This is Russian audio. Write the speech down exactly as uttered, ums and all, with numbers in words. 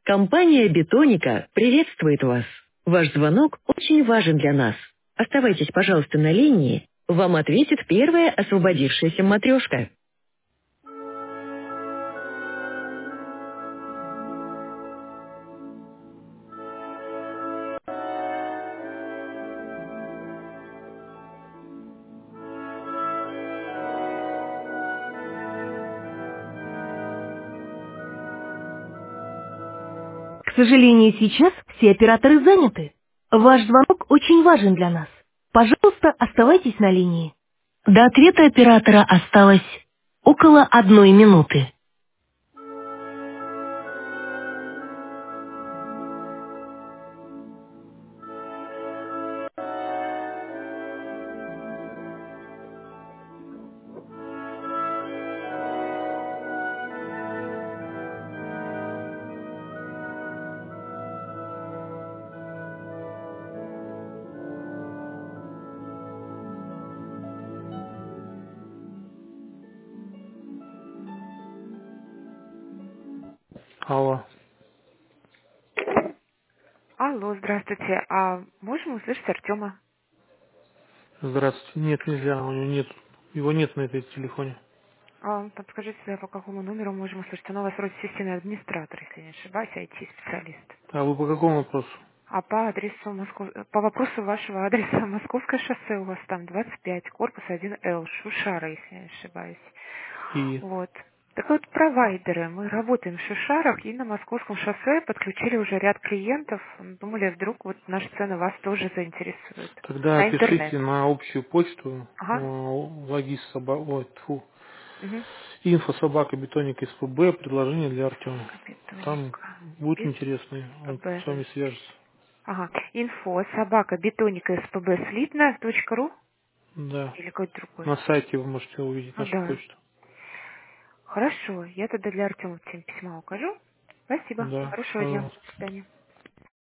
Компания «Бетоника» приветствует вас. Ваш звонок очень важен для нас. Оставайтесь, пожалуйста, на линии. Вам ответит первая освободившаяся матрешка. К сожалению, сейчас все операторы заняты. Ваш звонок очень важен для нас. Пожалуйста, оставайтесь на линии. До ответа оператора осталось около одной минуты. Алло. Алло, здравствуйте. А можем услышать Артема? Здравствуйте. Нет, нельзя, у него нет. Его нет на этой телефоне. А, подскажите, по какому номеру можем услышать? Он у вас вроде системный администратор, если не ошибаюсь, ай ти-специалист. А вы по какому вопросу? А по адресу Москов... по вопросу вашего адреса Московское шоссе у вас там двадцать пять, корпус один эл, Шушара, если не ошибаюсь. И Вот. Так вот, провайдеры. Мы работаем в Шушарах и на Московском шоссе подключили уже ряд клиентов. Думали, вдруг вот наши цены вас тоже заинтересуют. тогда На интернет. пишите на общую почту э, Ага. логис собака, ой, тьфу, Угу. инфо собака бетоник СПБ, предложение для Артема. Там Бетоника. будет Без интересно, он ПБ. с вами свяжется. Ага. Инфо собака бетоника СПБ слитно точка ру Да. или какой-то другой. На сайте вы можете увидеть А, нашу да. почту. Хорошо. Я тогда для Артема тем письма укажу. Спасибо. Да, Хорошего дня. пожалуйста. До свидания.